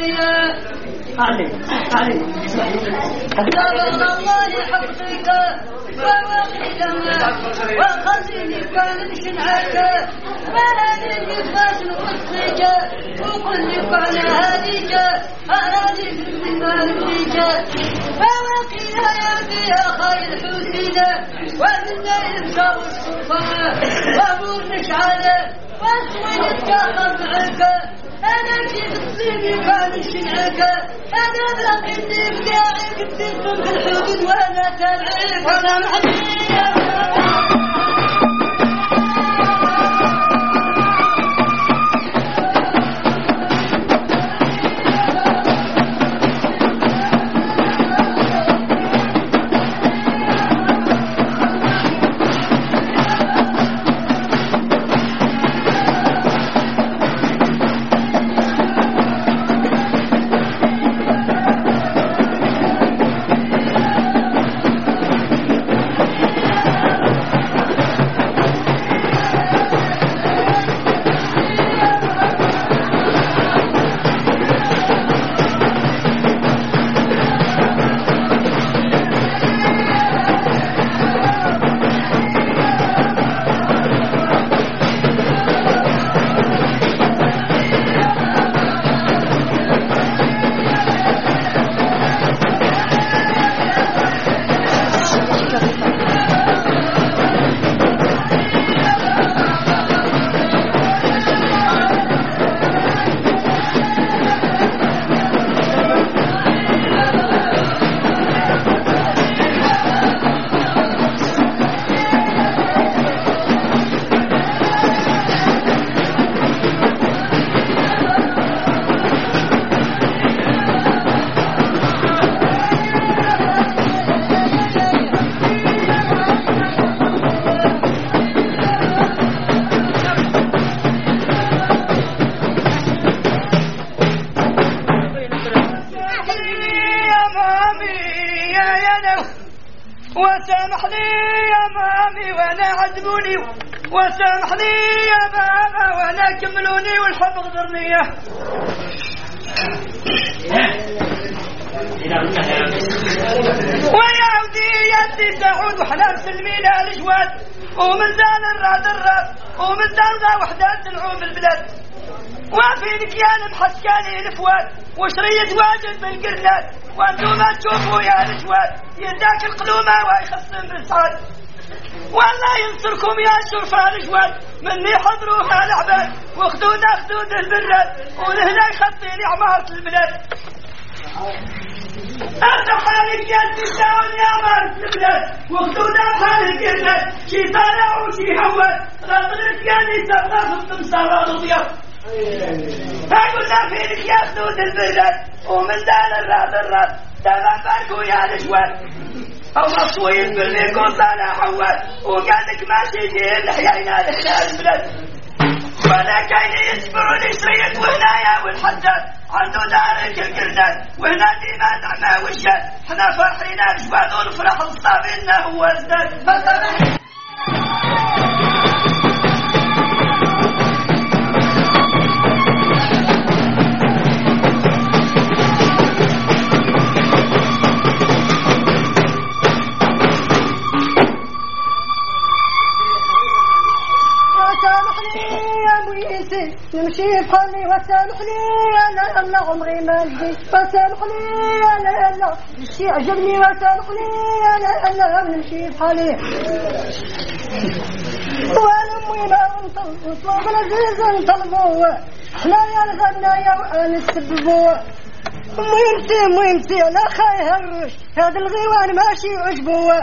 الدنيا كتاب الله حقك وواقعك وخزيني كان شنعك ما هذه النفاس وصيك وقل لك على هذيك أرادي بالمالك فواقعها يا فيها خير حسينة ومن الإبشار والسلطان وأمور مشعلة وأسوي الكاخر معك أنا في تصيبي كان شنعك أنا بلقيتي بداعي كتبتم في الحدود وأنا تابعيك وأنا محدية وسامح لي يا مامي وانا عذبوني وسامح لي يا ماما وانا كملوني والحب غدرني ويا عودي يدي تعود وحنا مسلمين الجواد ومزال الراد ومزال ذا وحدات العوم البلاد وفينك يا المحسكاني الفواد وشرية واجد بالقرنات وانتو ما تشوفوا يا الجواد يداك القلومة ويخصم بالسعاد والله ينصركم يا شرفاء الجواد مني حضروها العباد وخدونا خدود البراد ولهنا يخطيني عمارة البلاد أرض حالك يا تساوي يا عمارة البلاد وخدونا بحالك الناس شي طالع وشي هواد غطرت يا نساء غاصب تمسار الضياف أقول لا فينك يا خدود البلاد ومن دال الراد تمام باركو يا الجواد أو مصوين بالميكون طالع حوال وقالك ما تجي الحياينا لحنا البلاد ولا كاين يصبروا لشرية وهنايا والحداد عنده دارك القرداد وهنا ديما نعمة والشاد حنا فرحين الجواد ونفرح الصابين هو ازداد نمشي بحالي وسامحني انا الا عمري ما نجي وسامحني انا الا الشي عجبني وسامحني انا الا نمشي بحالي وانا امي ما نطلب وطلب العزيز نطلبو حنايا الغنايا وانا السببو مهمتي انا خاي هرش هذا الغيوان ماشي عجبو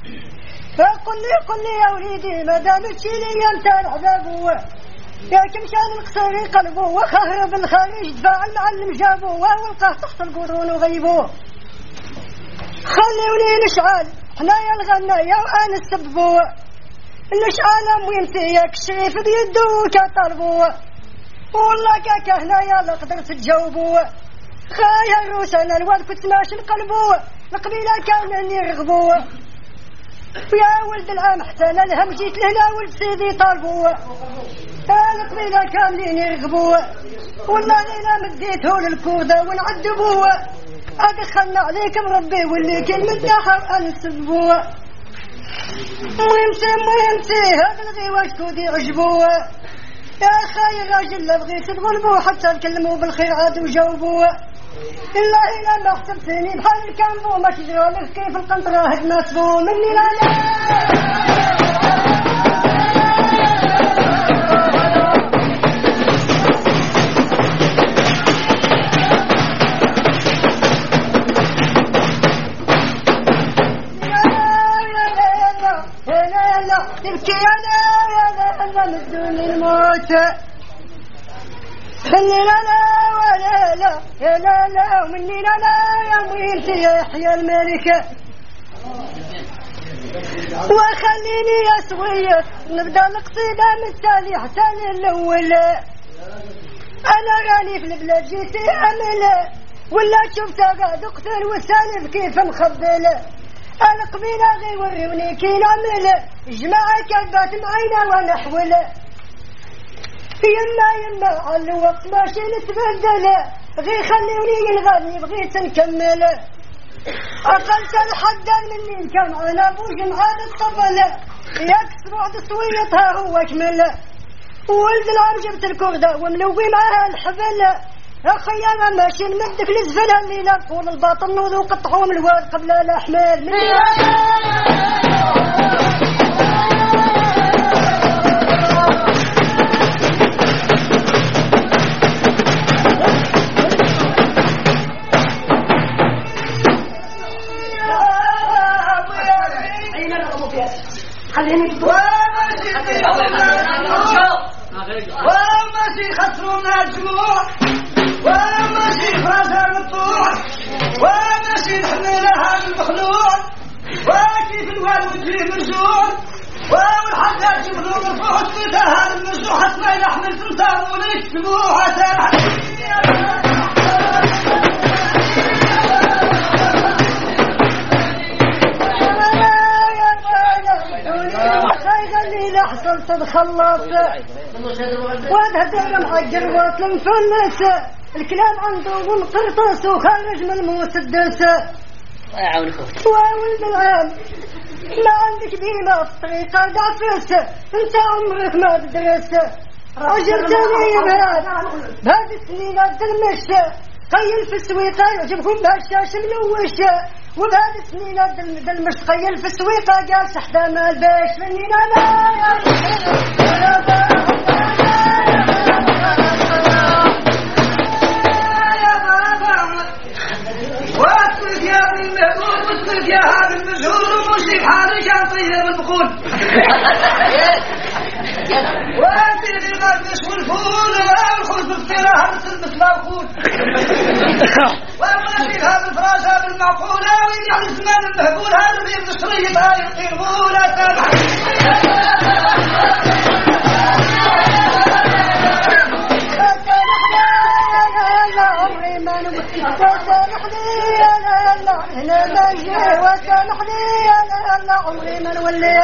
قل لي يا وليدي ما دام تشيلي انت العذاب يا كمشان القصري قلبه وخهرب الخارج دفاع المعلم جابوه والقاه تحت القرون وغيبوه خليوني الاشعال حنايا الغنايا وانا السببوه الاشعال وينتي ياك الشريف بيدو كطلبوه والله كاكا هنايا لا قدرت تجاوبوه خايا الروس انا الواد كنت ماشي نقلبوه القبيله كان يرغبوه يا ولد العام حتى انا الهم جيت لهنا ولد سيدي طالبوه القبيلة كاملين يرغبوا والله لينا مديته للكودة ونعذبوا أدخلنا عليكم ربي واللي كان مدخل أنسبوا مهمتي هذا الغيوة كودي عجبوا يا خاي الراجل لا بغيت تغلبوا حتى تكلموا بالخير عاد وجاوبوا إلا ما حسبتني بحال الكامبو ما تجروا لك كيف القنطرة هد ناسبو مني لا تبكي يا مدوني الموت مني لا ولا لا يا لا ومني لا يا ميلتي يا يحيى الملكة وخليني يا سوية نبدا القصيدة من التالي حتى للأول أنا راني في البلاد جيتي أمل ولا شفتها قاعد أقتل وسالف كيف مخبل القبيلة غي وروني كي نعمل جماعة كذبات معينا ونحول يما على الوقت ماشي نتبدل غي خليوني الغني بغيت نكمل أقلت الحد مني كان على بوج معاد الطبل يكسر عد سويتها هو كمل ولد العام جبت الكردة وملوي معها الحبل أخي أنا ماشي نمدك لزفلها الليلة طول الباطن وذوق الطعوم الواد قبل الأحمال خليني وماشي خسرونا الجموع وماشي فراسها الطوع وماشي نحملها المخلوع وكيف الوالد فيه مرجوع والحاجات شغلوا مرفوع تفيتها المرجوع حتى يحمل تمثال ونكتبوه حتى اللي حصل تتخلص وهذا محجر واصل مفلس الكلام عنده منقرطس وخارج من المسدس وولد العام ما عندك ديما في الطريقة دافس انت عمرك ما تدرس عجبتني بهذه السنين الدلمش قيل في السويقة يعجبهم بهالشاش ملوش وبهذه السنين الدلمش قيل في السويقة قال سحدة ما الباش مني لا واسمك يا ابن المهبول واسمك يا هذا المجهول ومشي بحالي كان طيب البخول وانت المقدس والفول والخبز باختراها بسلبس موخول وماشي هذا الفراش هذا المعقول وين يعني زمان المهبول هذا اللي المصري بهاي القنبول سامح عمري ما نولي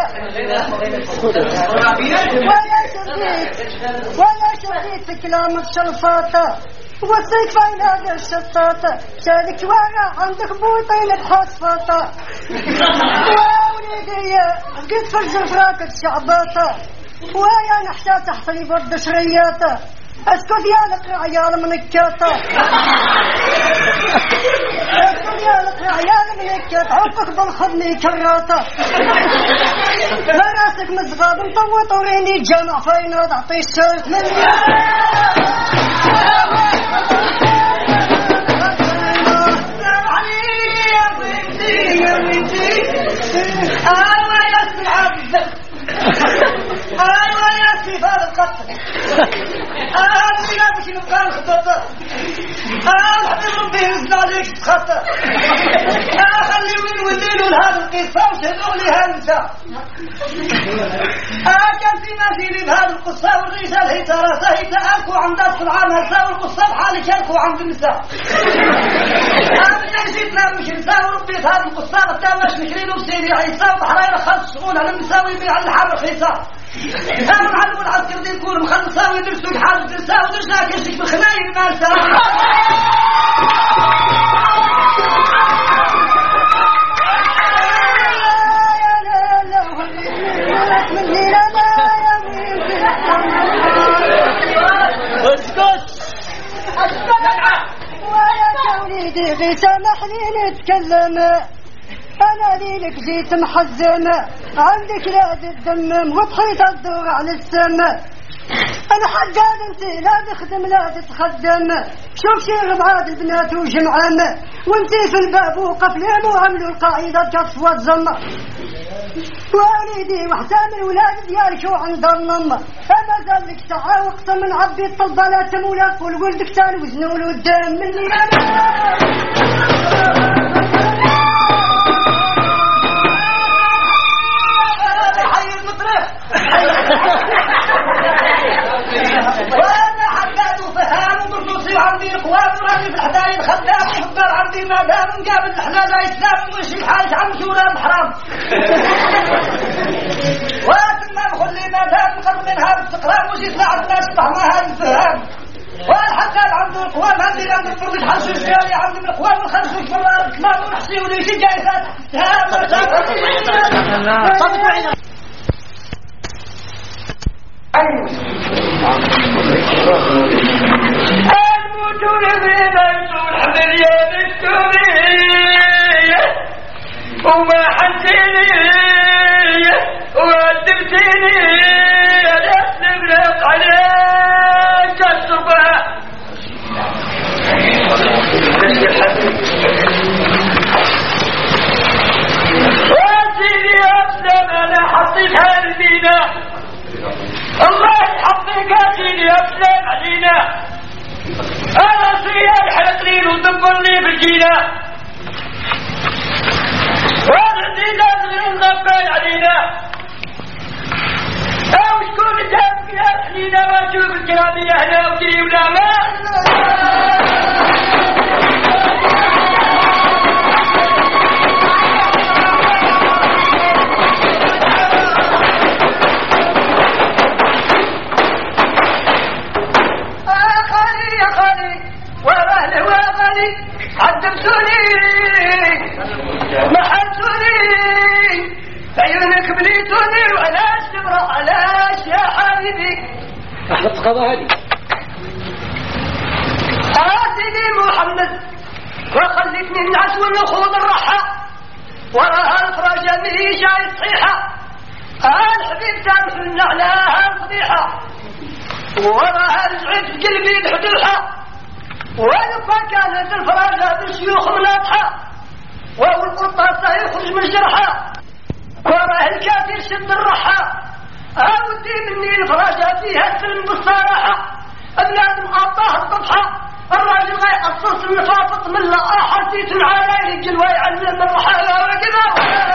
ولا شديت في كلام الشلفاطة وصيك فاين هذا الشطاطة شادك ورا عندك بوطين بحصفاطة ووليدية قد فرجل فراكة شعباطة ويا نحتاج تحت لي برد شرياطة اسكت يا لك عيال منكاطة اسكت يا لك عيال منكاطة عفك بالخدمي كراطة لا راسك مزغاب مطوط وريني جامع فاين هذا اعطي الشرط مني يا بنتي ايوه يا سعد ايوه يا سيف هذا القتل انا بلادك نبقى الخطوطة حبيب ربي ينزل عليك تخطى خلي وين وليلوا لهذا القصة وشهدوا لي هالنساء كان في مثيلي بهذه القصة والرجال هي تراسة هي تأكوا عند الصنعان هسا والقصة بحالي كالكوا عند النساء جيتنا مش نساء وربيت هذه القصة قدام مش نكرين وبسيدي عيسى وبحرايا خلص شغول على النساء ويبيع الحر رخيصة انا معلم العسكر دي يكون مخلصه ويدرسوا حاجه درسها ودرسها كشك بالخنايم مالسها اسكت ويا وليدي غي سامحني نتكلم انا ليلك جيت محزم عندك لاد الدمم وطحيت الدور على السم انا حجاد انت لا تخدم لا تتخدم شوف شي ربعاد البنات وجمعان وانتي في الباب وقفلين وعملوا القاعدة كف والزم وليدي وحسام الولاد ديالك وعند النم اما زال لك ساعة وقت من عبي الطلبة لا تمولا والولدك تال وزنوا له الدم مني وانا حداد وفهام وبرنوسي وعندي اخوان وراني في الحدايد خدام وحضر عندي مدام نقابل الحلال اسلام ومشي الحاج عم شورى بحرام واتنا نخلي مدام نقرب منها باستقرار وش يطلع الناس فهمها هذا الفهام والحداد عنده اخوان عندي لا ندبر لك حنشوش ديالي عندي من اخوان ونخرجوش من الارض كمان ونحشي وليش جايزات الموتون بين الحملية السورية وما حسيني وقدمتيني أسلم لك عليك الصبح وسيدي أسلم أنا حطيتها المينا الله يحفظك يا سيدي أسلم علينا أنا صياد حلقني ودبرني بالجينا وعندي لازم نغبل علينا أو شكون جابك يا حنينة ما تشوف الكرامية هنا وجري ولا ما عذبتوني محلتوني عيونك بليتوني وعلاش تبرأ علاش يا حبيبي أحبط قضاء هذه سيدي محمد وخلتني الناس والنخوض الرحى وراها الفرجة ميشا صحيحة الحبيب سامحنا علىها الفضيحة وراها رجعت في قلبي الحدوحة ولما كانت الفراجة بالشيوخ مناطحة والقطة سيخرج من جرحة وراه الكافر شد الرحة ودي مني الفراجة فيها السلم بالصراحة النادم أعطاه الطبحة الراجل غاي أصص النفاطط من لقاء حسيت معايا يرجل ويعلم الرحة وكذا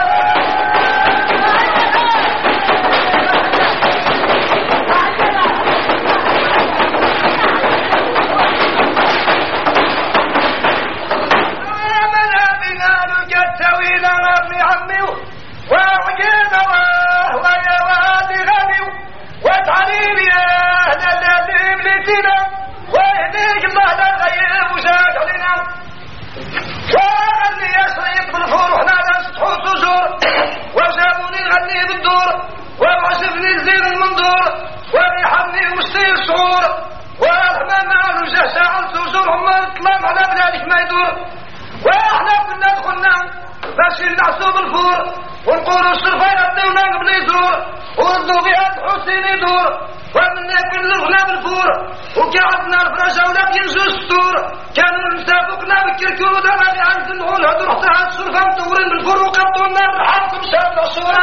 نعصب الفور ونقولوا الشرفين الدولة قبل يزور وردوا بها الحسين يدور ومن يكون الغنى بالفور وقعدنا الفراشة ولا ينزل السطور كانوا نسافقنا بالكركود غادي عند نقول هادو رحتها الشرفة مطورين بالفور وقبضوا النار رحمكم شاب الصورة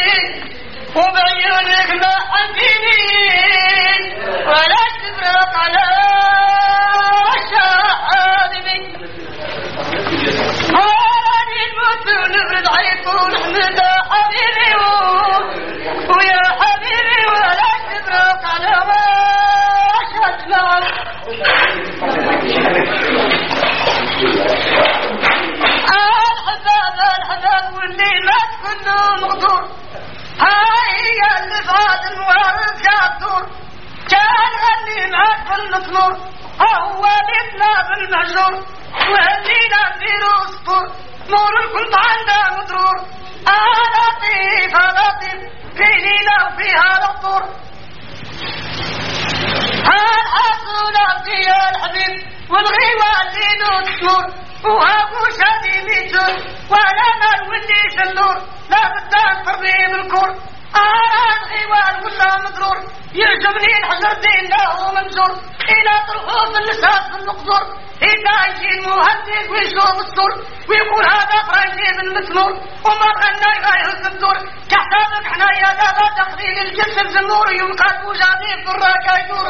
وبعيونك ما حزينين ولا تفرق على المثمور هو الإطلاق المهجور وهدينا في رسطور نور كنت عندها مدرور لطيف لطيف في ليلة وفيها لطور الحسنة فيها الحبيب والغيوة اللي نور وهاكو شادي ميتون ولا مال ولي شلور لا بدان تربيب الكور الغيوان ولا مضرور يعجبني الحجر دين له منجور إلى طرحوف اللسان في المقدور إذا يجي المهندس ويشوف السور ويقول هذا فرنجي بالمثمور وما غنى يغير الدور كحسابك حنايا لا تقليل الجنس الزموري ومقاد وجادي في الراكا يدور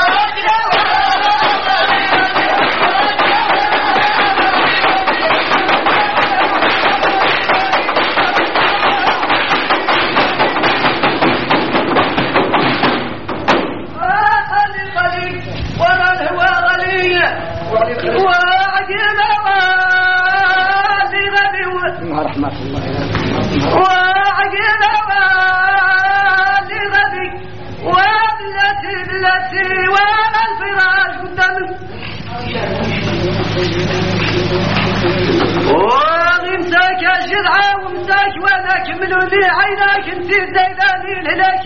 رحمة الله وعجل والي غبي وابلتي وانا الفراش قدامي وغمساك يا شرعة ومساك وانا كملوا لي عيناك انتي زيداني الهلاك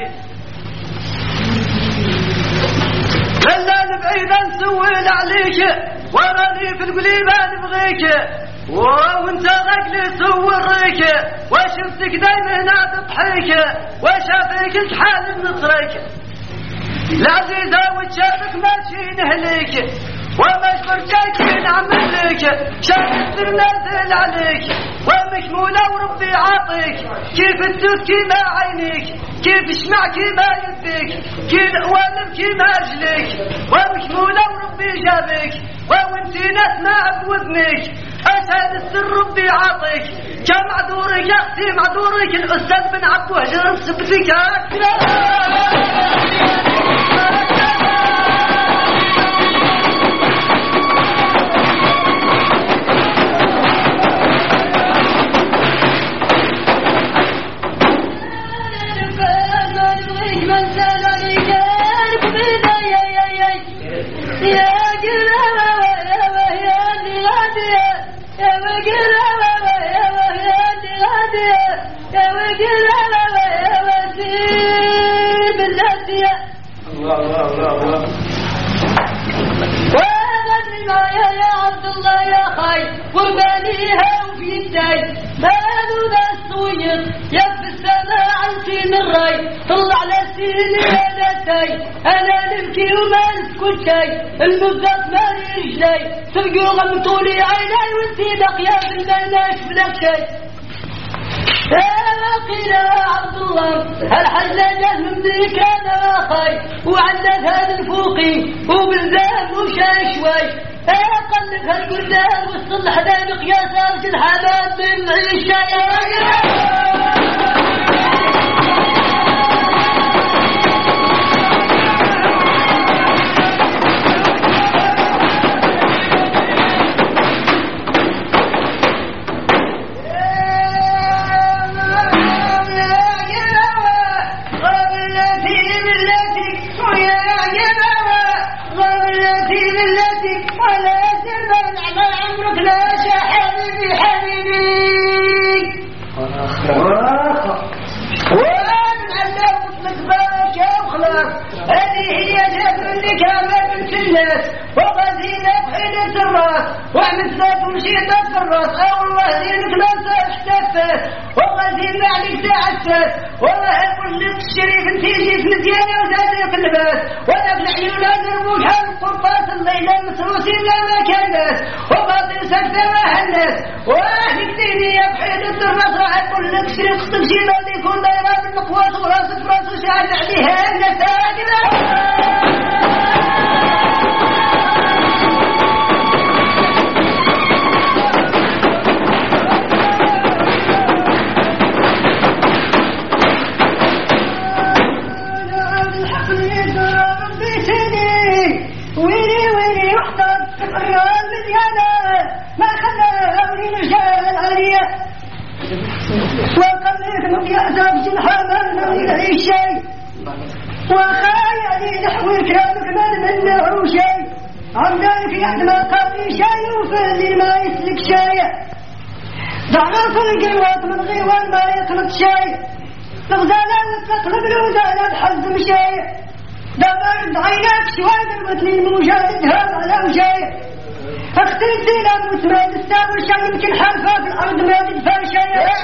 خلا نبعيدا نسول عليك وراني في القليبة نبغيك وانت رجلي صورك وشفتك دايما تضحك وشافك الحال نصرك العزيزة وتشافك ماشي نهلك ومش برجاك نعملك شافت نازل عليك ومشمولة وربي عاطيك كيف تدوس كيما عينيك كيف اسمع كيما يديك كيف والم كيما رجليك ومشمولة وربي جابك وانتي نسمع بوذنك أسد السر ربي عاطيك كم عذورك يا أختي معذورك الأستاذ بن عبد وهجر سبتك طلع لسيني انا نبكي وما نسكت شي المزق مالي رجلي تلقوا غمطولي عيني وانتي باقيه في المناش بلا شي قيل يا عبد الله الحلاجات من ذيك انا اخي وعندك هذا الفوقي وبالذهب وشاي شوي قلب هالقردان وسط الحدائق يا سالك الحمام من الشاي وعملت ومشيت في الراس والله دينك لا تحتفل والله دين عليك تعسل والله كل الشريف انت جيت مزيانه وزادك اللباس وانا بالعيون ازربوك هالقرطاس الليله مسروسين لا ما كانت وباطل سكته ما هنت واهلك ديني يا بحيره الراس راح كل الشريف تمشي اللي يكون دايره بالنقواس وراسك راسه شاهد عليها النساجده يأذب الحمام من شيء وخايا لي نحوي كلامك ما منه شيء عمدانك يحد ما قاضي شاي وفالي ما يسلك شاي دعنا في القوات من غيوان ما يقلب شاي الغزالة وتقلب الوزالة بحزم شاي دابا عيناك شوال المثلي المجاددها على وشاي اختي الزينة متماد الساوي شاي يمكن حرفة في الأرض ما تدفع شاي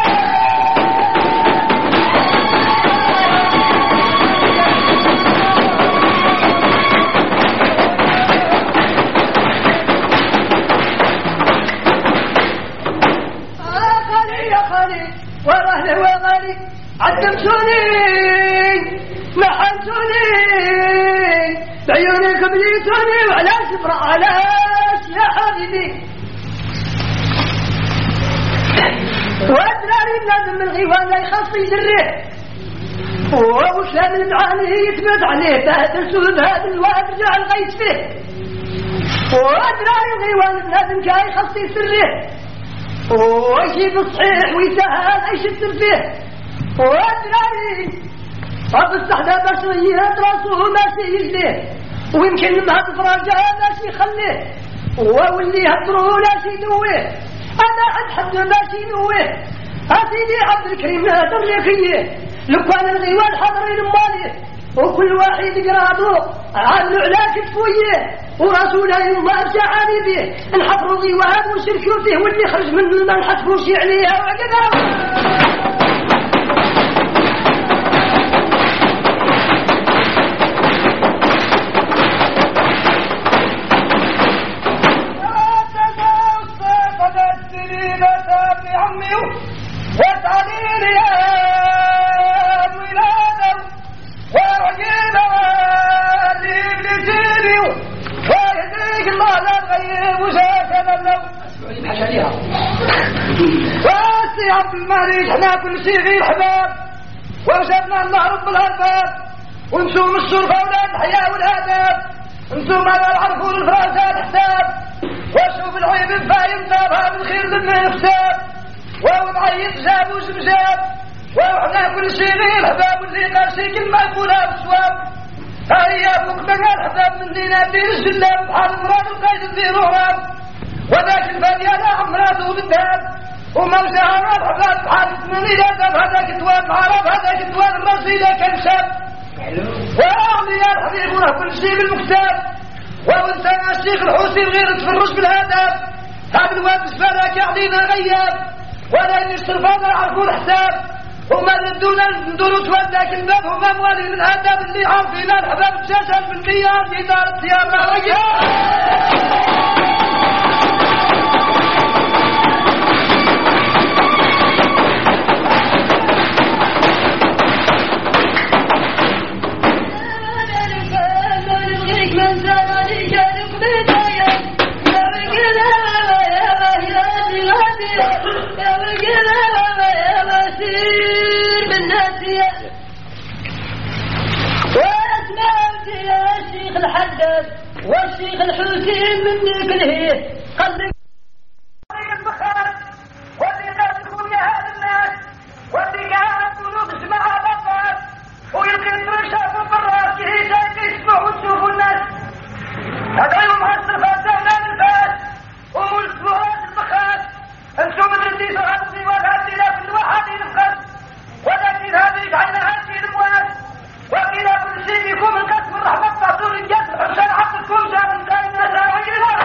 ورهله وغالي عدمتوني محنتوني بعيونك بليتوني وعلى سفر علاش يا حبيبي وادراري لازم من غيوان لا يخص يجريه وش لازم المعاني يثبت عليه بعد السود هذا الواد رجع الغيث فيه وادراري الغيوان لازم جاي يخص يسريه ويجيب الصحيح ويسهل ايش الترفيه وادراري طب الصحدة بشرية راسه ماشي يجليه ويمكن ما تفرجها ماشي يخليه واللي هدروه لا يدويه انا عند حد ماشي يدويه اسيدي عبد الكريم نادر لكيه لو كان الغيوان حاضرين ماليه وكل واحد يقرأ عاملوا على كتفويه ورسوله الله شعاني به نحفروا غيوان ونشركوا فيه واللي خرج منه ما نحفروش عليها وعقبها عبد المالك احنا كل شيء غير حباب ووجدنا الله رب الارباب ونسوم الشرفة اولاد الحياة والاداب نسوم على العرفون الفراسات حساب وشوف العيب الفايم تابها بالخير لما يحساب ومعيط جاب وشمجاب واحنا كل شيء غير حباب واللي قال شي كلمة يقولها بالصواب هاي ابوك بقى الحباب من دينا دين الجلاب بحال مراد القايد في رهراب وذاك الفادي على عمراته بالذهب وموجها الحباب بحال ثمانية ذهب هذاك تواب عرب هذاك تواب المرسيلة كان شاب وأعلي يا الحبيب وله كل شيء بالمكتاب وانسان الشيخ الحوسي غير تفرج بالهدف هذا الواد سفرك يعطينا غياب ولا يشترف هذا يعرفوا الحساب وما ندون تولى الباب هما موالي من الهدف اللي عارفين الحباب تشاشل بالمياه في دار الثياب غياب والشيخ الحسين مني كلهيه قلبي البخار واللي قاتلكم يا هذا الناس واللي قاعد تقولوا بسمع بطات ويلقي الفرشة وبرات كهي جاي يسمعوا وتشوفوا الناس هذا يوم هالصفات زمان الفات ومسلوهات البخار انتم مدرديسوا هذا الديوان هذه لا كل واحد ينفخر ولكن هذه يجعلنا هذه الاموال وإلى كل شيء يكون القسم الرحمة تعطون الجسم عشان عقلكم جاب الزاين نساء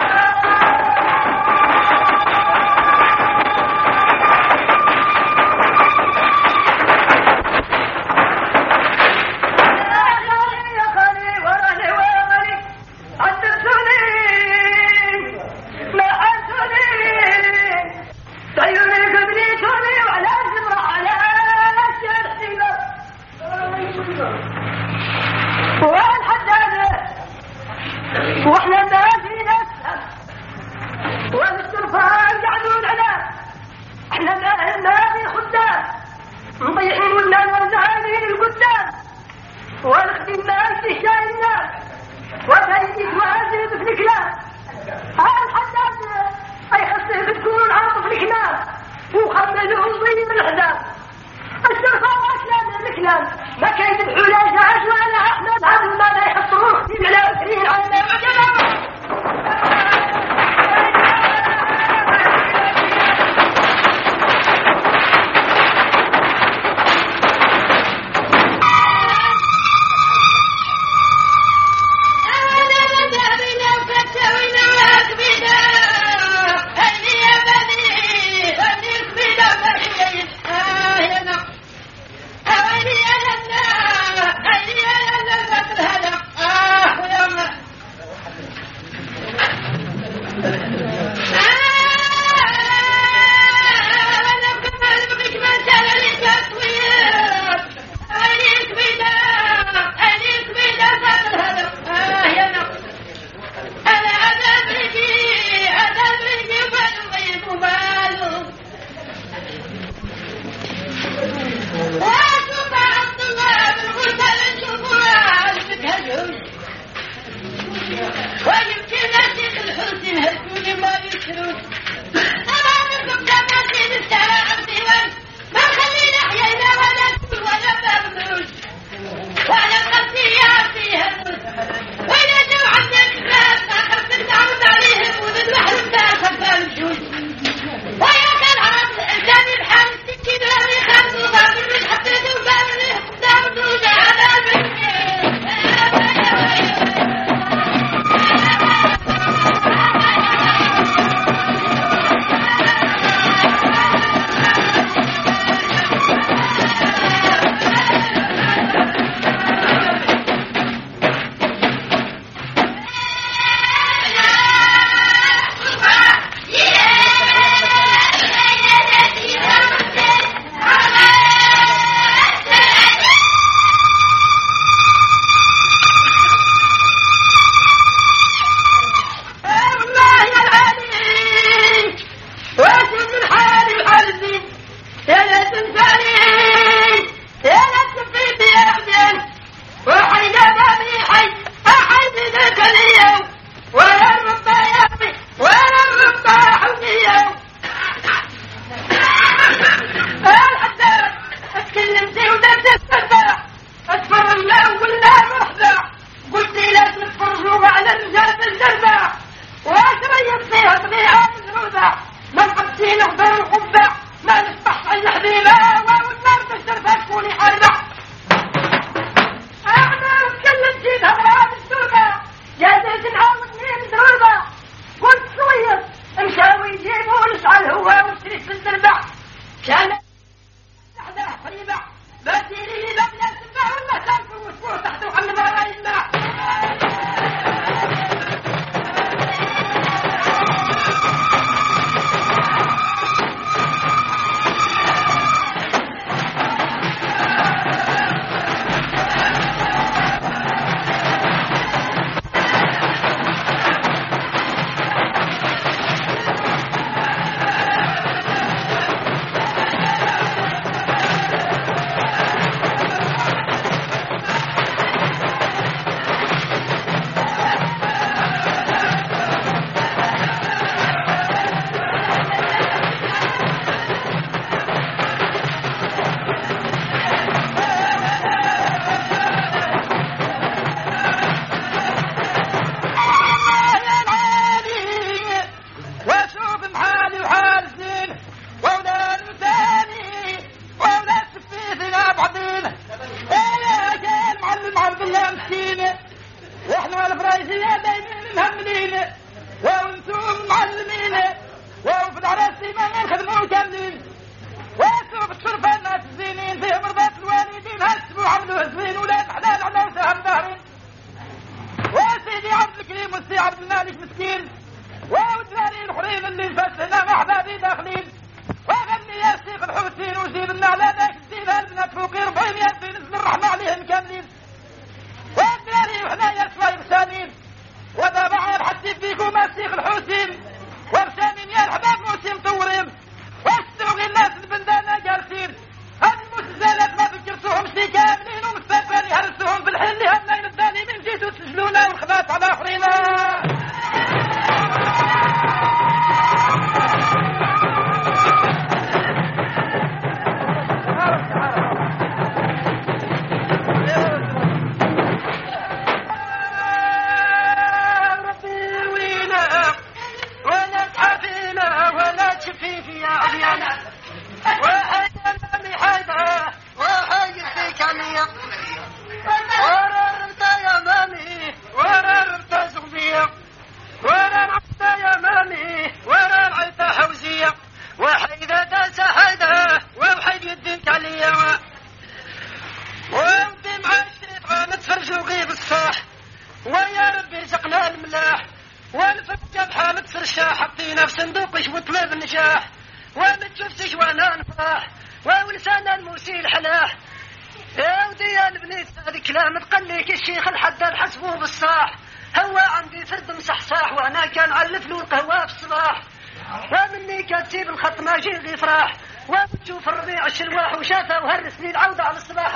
واحنا نادي نفسه والاسترفان قاعدون على احنا نادي خدام مضيعين ولا ورزعانين القدام والخدم ماشي شايل الناس وتهيئ وازن في الكلام الحداد اي خصه بتكون عاطف الكلام وخمله ضيم الحزام السرفان اكلام الكلام ما كيد الحولاج عاش ولا احمد هذا ما لا يحصروه في العلاقين على وجهه حطينا في صندوقش وطلب النجاح وما تشوفتش وانا نفرح ولسان الموسيل حلاح يا ودي يا البنيت هذا كلام تقليك الشيخ الحداد حسبوه بالصاح هو عندي فرد مصحصاح وانا كان علف له القهوه في الصباح ومني كاتسيب الخط ما جي غي فرح وبتشوف الربيع الشلواح وشافه وهالسنين عوده على الصباح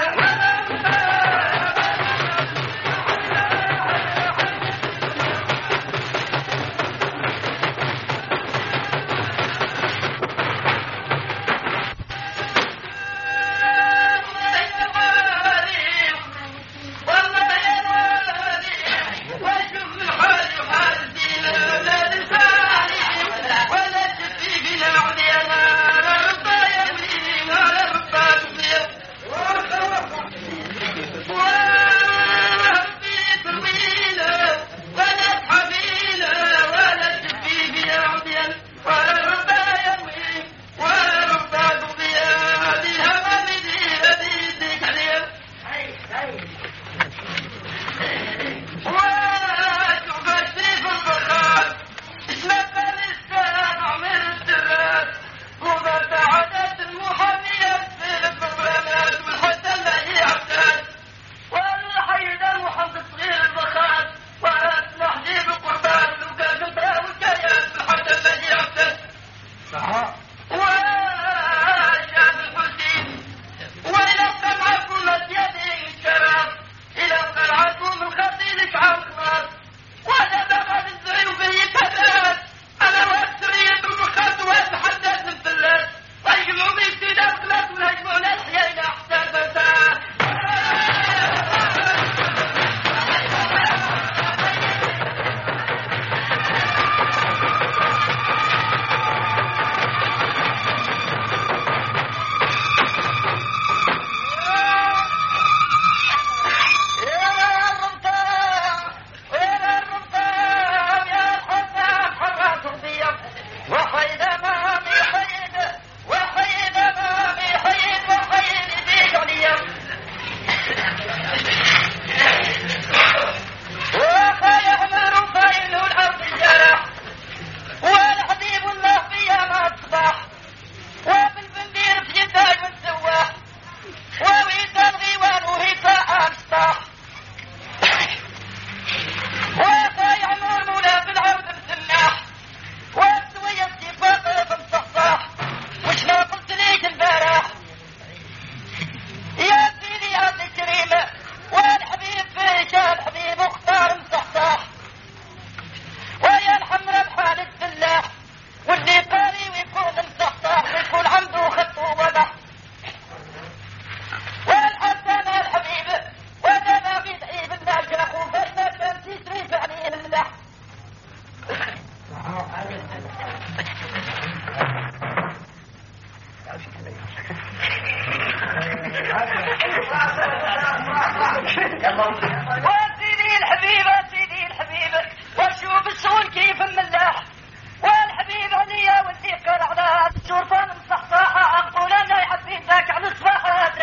سيدي الحبيبة سيدي الحبيبة وشوف الشغل كيف ملاح والحبيب عليا واللي قال على الشرطان مصحصحة أقول أنا حبيتك على الصباحات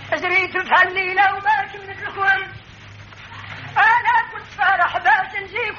الليلة وباش من الكون أنا كنت فرح باش نجيب